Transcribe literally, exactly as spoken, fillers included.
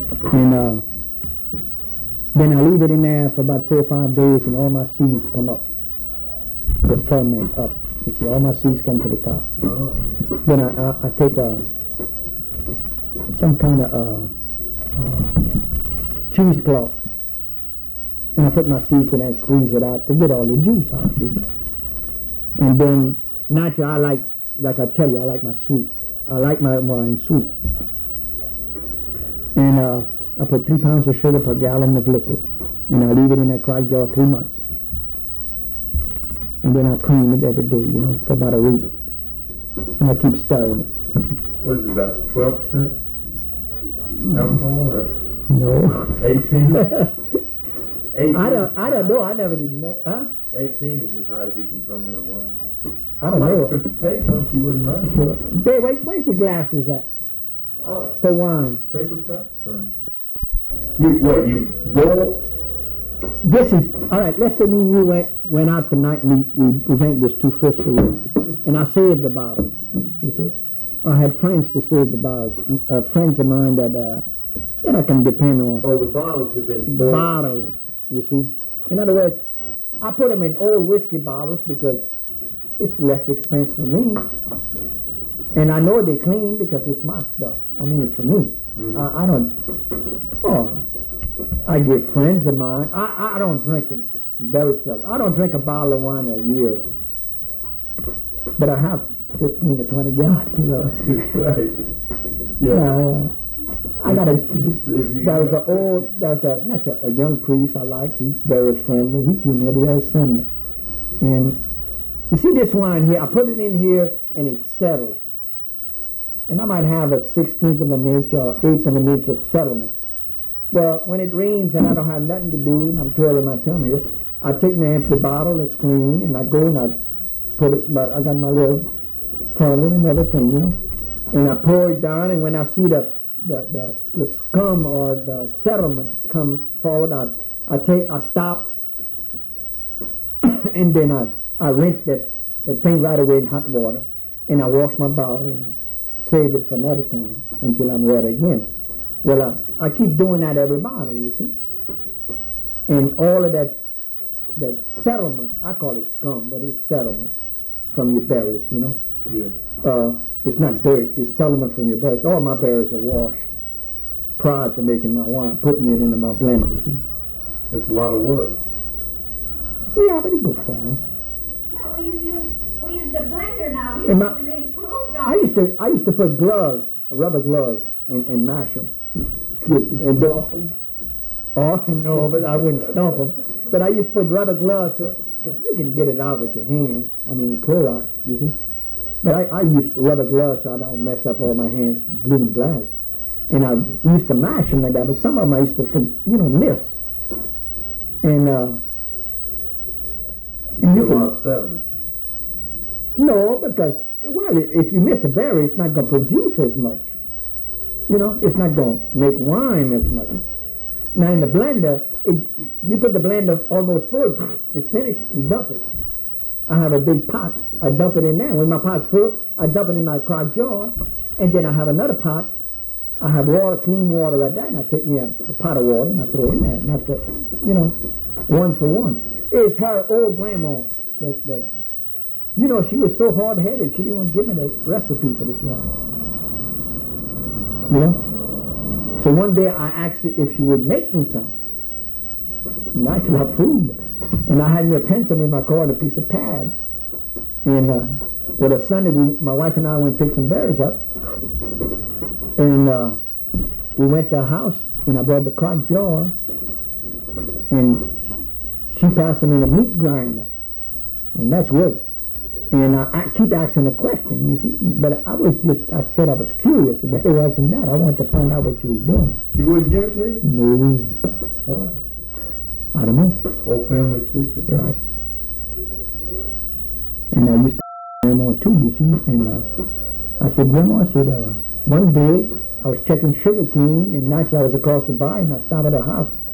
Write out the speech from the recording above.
And uh, then I leave it in there for about four or five days, and all my seeds come up. The ferment up. You see, all my seeds come to the top. Uh-huh. Then I, I, I take a some kind of uh, uh, cheesecloth, and I put my seeds in there and squeeze it out to get all the juice out. You see? And then naturally, I like, like I tell you, I like my sweet. I like my wine sweet. And uh, I put three pounds of sugar per gallon of liquid, and I leave it in that crock jar three months. And then I clean it every day, you know, for about a week. And I keep stirring it. What is it, about twelve percent alcohol or No. eighteen? eighteen? I don't, I don't know. I never did that. Huh? eighteen is as high as you can ferment a wine. I don't I'd know. like to taste some if you wouldn't mind. Sure. Babe, wait, where's your glasses at? Oh, For wine. paper cup? Fine. You, what, you boil? This is, all right, let's say me and you went went out tonight and we, we, we drank this two-fifths of whiskey. And I saved the bottles, you see. I had friends to save the bottles. Uh, friends of mine that, uh, that I can depend on. Oh, the bottles have been boiled. Bottles, you see. In other words, I put them in old whiskey bottles because it's less expensive for me. And I know they're clean because it's my stuff. I mean, it's for me. Mm-hmm. Uh, I don't, oh, I give friends of mine. I, I don't drink it very seldom. I don't drink a bottle of wine a year. But I have fifteen or twenty gallons. You know. Yeah. Uh, I got a, there was an old, there's a, that's a, a young priest I like. He's very friendly. He came here the other Sunday. And you see this wine here, I put it in here and it settles. And I might have a sixteenth of an inch or eighth of an inch of settlement. Well, when it rains and I don't have nothing to do and I'm twirling my thumb here, I take my empty bottle that's clean and I go and I put it, I got my little funnel and everything, you know, and I pour it down, and when I see the the, the, the scum or the settlement come forward, I, I take, I stop, and then I, I rinse that, that thing right away in hot water, and I wash my bottle and save it for another time until I'm ready again. Well, I, I keep doing that every bottle, you see. And all of that, that settlement, I call it scum, but it's settlement from your berries, you know. Yeah. Uh, it's not dirt, it's settlement from your berries. All my berries are washed prior to making my wine, putting it into my blender, you see. It's a lot of work. Yeah, but it goes fast. Yeah, we use, we use the blender now. We And my- used to improve I used to, I used to put gloves, rubber gloves, and, and mash them. And Stomp 'em? Oh, no, but I wouldn't stomp them. But I used to put rubber gloves so you can get it out with your hands. I mean, with Clorox, you see. But I, I use rubber gloves so I don't mess up all my hands blue and black. And I used to mash them like that, but some of them I used to, you know, miss. And, uh, and you A can, lot of settlement. no, because, well, if you miss a berry, it's not going to produce as much. You know, it's not going to make wine as much. Now in the blender, it, you put the blender almost full, it's finished, you dump it. I have a big pot, I dump it in there. When my pot's full, I dump it in my crock jar, and then I have another pot. I have water, clean water right there, and I take me a, a pot of water and I throw it in there. Not the, you know, one for one. It's her old grandma that, that, you know, she was so hard-headed, she didn't want to give me the recipe for this wine. You know? So one day I asked her if she would make me some. Natural food. And I had me a pencil in my car and a piece of pad. And uh, with a Sunday, we, my wife and I went to pick some berries up. And uh, we went to a house, and I brought the crock jar. And she passed them in a meat grinder. And that's weight. And uh, I keep asking a question, you see. But I was just, I said I was curious, but it wasn't that. I wanted to find out what she was doing. She wouldn't give it to you? No. Why? I don't know. Old family secret. Right. And I used to Grandma too, you see. And uh, I said, Grandma, I said, uh, one day I was checking sugar cane, and naturally I was across the bar, and I stopped at her house.